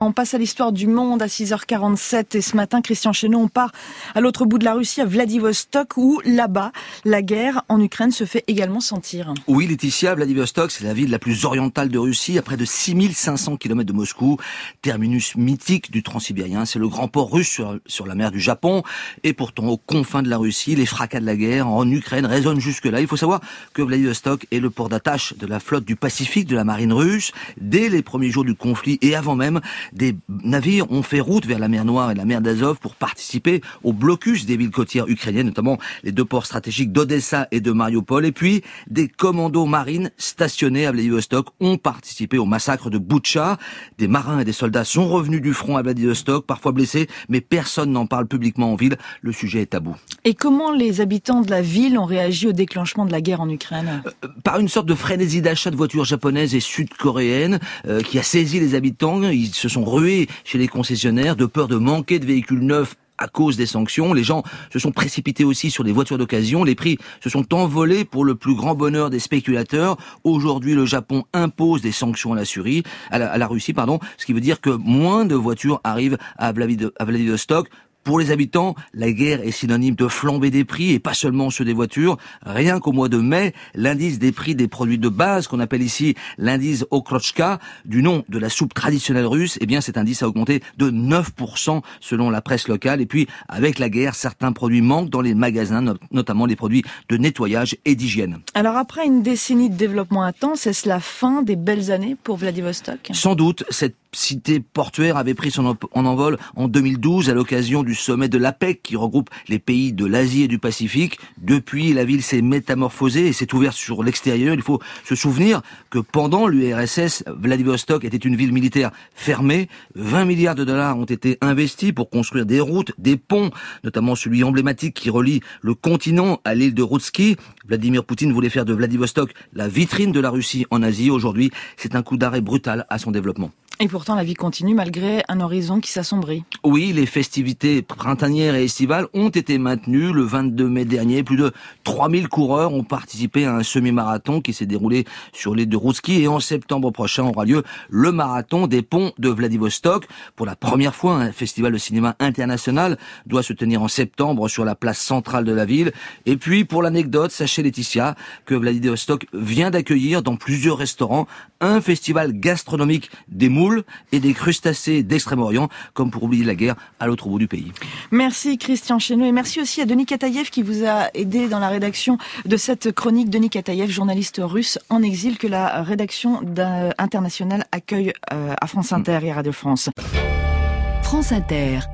On passe à l'histoire du monde à 6h47 et ce matin, Christian Chesneau, on part à l'autre bout de la Russie, à Vladivostok, où là-bas, la guerre en Ukraine se fait également sentir. Oui, Laetitia, Vladivostok, c'est la ville la plus orientale de Russie, à près de 6500 km de Moscou, terminus mythique du Transsibérien. C'est le grand port russe sur la mer du Japon. Et pourtant, aux confins de la Russie, les fracas de la guerre en Ukraine résonnent jusque-là. Il faut savoir que Vladivostok est le port d'attache de la flotte du Pacifique de la marine russe. Dès les premiers jours du conflit et avant même, des navires ont fait route vers la mer Noire et la mer d'Azov pour participer au blocus des villes côtières ukrainiennes, notamment les deux ports stratégiques d'Odessa et de Mariupol. Et puis, des commandos marines stationnés à Vladivostok ont participé au massacre de Boutcha. Des marins et des soldats sont revenus du front à Vladivostok, parfois blessés, mais personne n'en parle publiquement en ville. Le sujet est tabou. Et comment les habitants de la ville ont réagi au déclenchement de la guerre en Ukraine ? Par une sorte de frénésie d'achat de voitures japonaises et sud-coréennes qui a saisi les habitants. Ils se sont rués chez les concessionnaires de peur de manquer de véhicules neufs à cause des sanctions. Les gens se sont précipités aussi sur des voitures d'occasion. Les prix se sont envolés pour le plus grand bonheur des spéculateurs. Aujourd'hui, le Japon impose des sanctions à la Russie, ce qui veut dire que moins de voitures arrivent à Vladivostok. Pour les habitants, la guerre est synonyme de flambée des prix et pas seulement ceux des voitures. Rien qu'au mois de mai, l'indice des prix des produits de base, qu'on appelle ici l'indice Okrochka, du nom de la soupe traditionnelle russe, cet indice a augmenté de 9% selon la presse locale. Et puis, avec la guerre, certains produits manquent dans les magasins, notamment les produits de nettoyage et d'hygiène. Alors après une décennie de développement intense, est-ce la fin des belles années pour Vladivostok ? Sans doute, cette cité portuaire avait pris son envol en 2012 à l'occasion du sommet de l'APEC qui regroupe les pays de l'Asie et du Pacifique. Depuis, la ville s'est métamorphosée et s'est ouverte sur l'extérieur. Il faut se souvenir que pendant l'URSS, Vladivostok était une ville militaire fermée. 20 milliards de dollars ont été investis pour construire des routes, des ponts, notamment celui emblématique qui relie le continent à l'île de Routsky. Vladimir Poutine voulait faire de Vladivostok la vitrine de la Russie en Asie. Aujourd'hui, c'est un coup d'arrêt brutal à son développement. Et pourtant, la vie continue malgré un horizon qui s'assombrit. Oui, les festivités printanières et estivales ont été maintenues. Le 22 mai dernier, plus de 3000 coureurs ont participé à un semi-marathon qui s'est déroulé sur l'île de Routsky. Et en septembre prochain aura lieu le marathon des ponts de Vladivostok. Pour la première fois, un festival de cinéma international doit se tenir en septembre sur la place centrale de la ville. Et puis, pour l'anecdote, sachez Laetitia que Vladivostok vient d'accueillir dans plusieurs restaurants un festival gastronomique des moules et des crustacés d'Extrême-Orient, comme pour oublier la guerre à l'autre bout du pays. Merci Christian Chesneau et merci aussi à Denis Kataïev qui vous a aidé dans la rédaction de cette chronique. Denis Kataïev, journaliste russe en exil que la rédaction internationale accueille à France Inter et Radio France. France Inter.